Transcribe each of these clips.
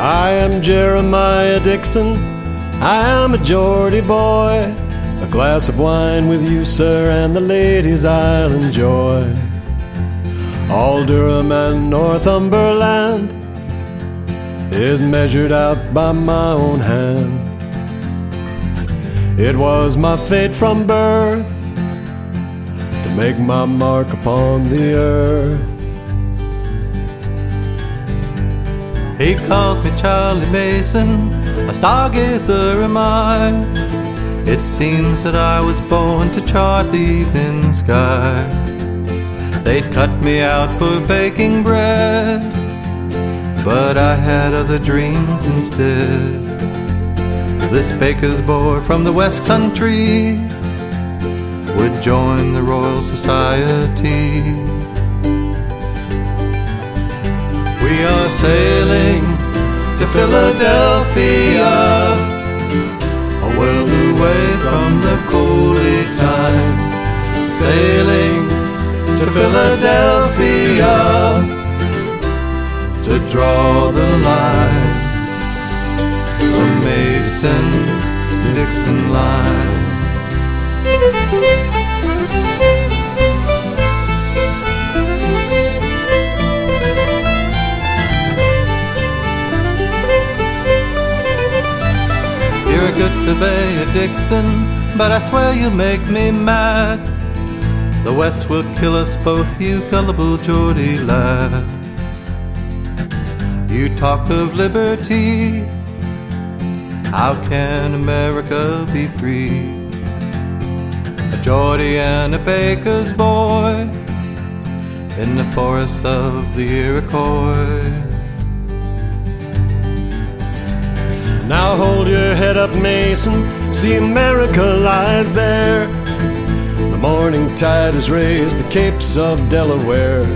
I am Jeremiah Dixon, I am a Geordie boy. A glass of wine with you, sir, and the ladies I'll enjoy. All Durham and Northumberland is measured out by my own hand. It was my fate from birth to make my mark upon the earth. He calls me Charlie Mason, a stargazer am I. It seems that I was born to chart the evening sky. They'd cut me out for baking bread, but I had other dreams instead. This baker's boy from the West Country would join the Royal Society. We are sailing to Philadelphia, a world away from the coldy time. Sailing to Philadelphia to draw the line, the Mason-Dixon line. You're a good surveyor, Dixon, but I swear you make me mad. The West will kill us both, you gullible Geordie lad. You talk of liberty, how can America be free? A Geordie and a baker's boy in the forests of the Iroquois. Now hold your head up, Mason, see America lies there. The morning tide has raised the capes of Delaware.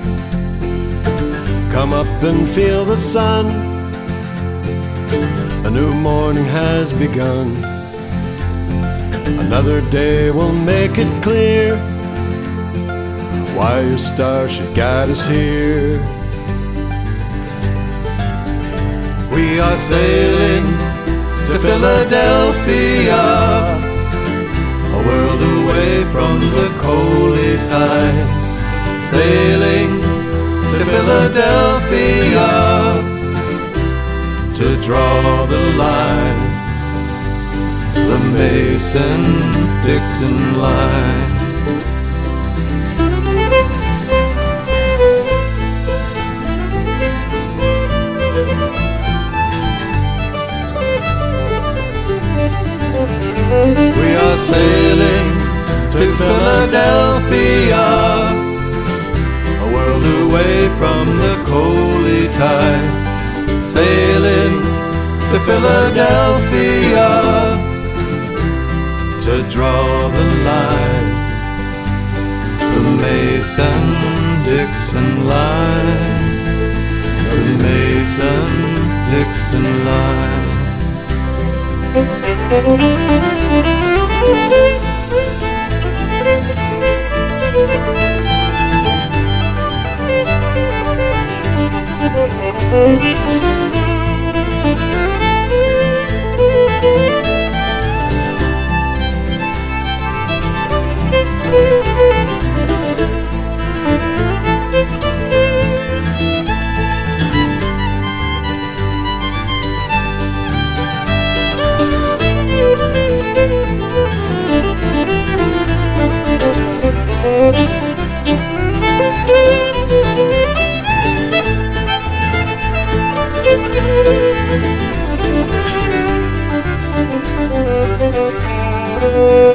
Come up and feel the sun, a new morning has begun. Another day will make it clear why your star should guide us here. We are sailing to Philadelphia, a world away from the coldy time. Sailing to Philadelphia to draw the line, the Mason-Dixon line. We are sailing to Philadelphia, a world away from the coldy tide. Sailing to Philadelphia to draw the line, the Mason-Dixon line, the Mason-Dixon line. Thank you.